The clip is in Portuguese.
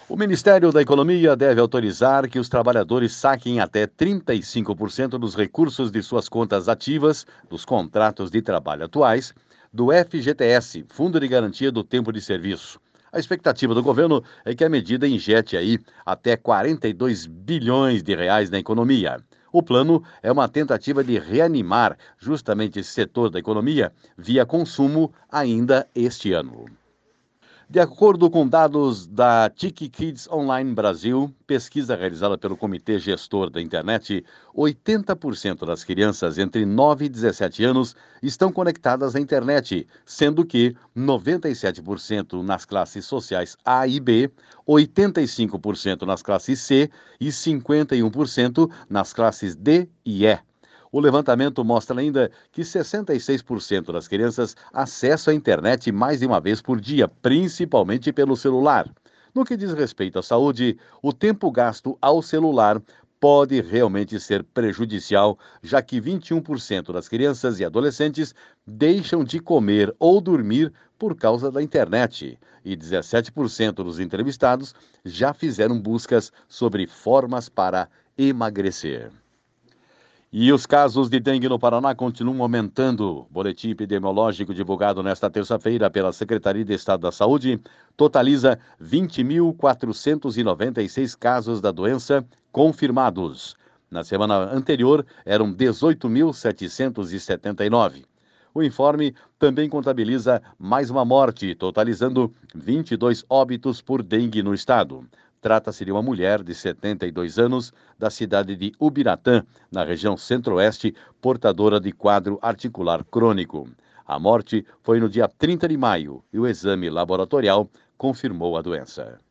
O Ministério da Economia deve autorizar que os trabalhadores saquem até 35% dos recursos de suas contas ativas, dos contratos de trabalho atuais, do FGTS, Fundo de Garantia do Tempo de Serviço. A expectativa do governo é que a medida injete aí até 42 bilhões de reais na economia. O plano é uma tentativa de reanimar justamente esse setor da economia via consumo ainda este ano. De acordo com dados da Tiki Kids Online Brasil, pesquisa realizada pelo Comitê Gestor da Internet, 80% das crianças entre 9 e 17 anos estão conectadas à internet, sendo que 97% nas classes sociais A e B, 85% nas classes C e 51% nas classes D e E. O levantamento mostra ainda que 66% das crianças acessam a internet mais de uma vez por dia, principalmente pelo celular. No que diz respeito à saúde, o tempo gasto ao celular pode realmente ser prejudicial, já que 21% das crianças e adolescentes deixam de comer ou dormir por causa da internet. E 17% dos entrevistados já fizeram buscas sobre formas para emagrecer. E os casos de dengue no Paraná continuam aumentando. O boletim epidemiológico divulgado nesta terça-feira pela Secretaria de Estado da Saúde totaliza 20.496 casos da doença confirmados. Na semana anterior, eram 18.779. O informe também contabiliza mais uma morte, totalizando 22 óbitos por dengue no estado. Trata-se de uma mulher de 72 anos, da cidade de Ubiratã, na região centro-oeste, portadora de quadro articular crônico. A morte foi no dia 30 de maio e o exame laboratorial confirmou a doença.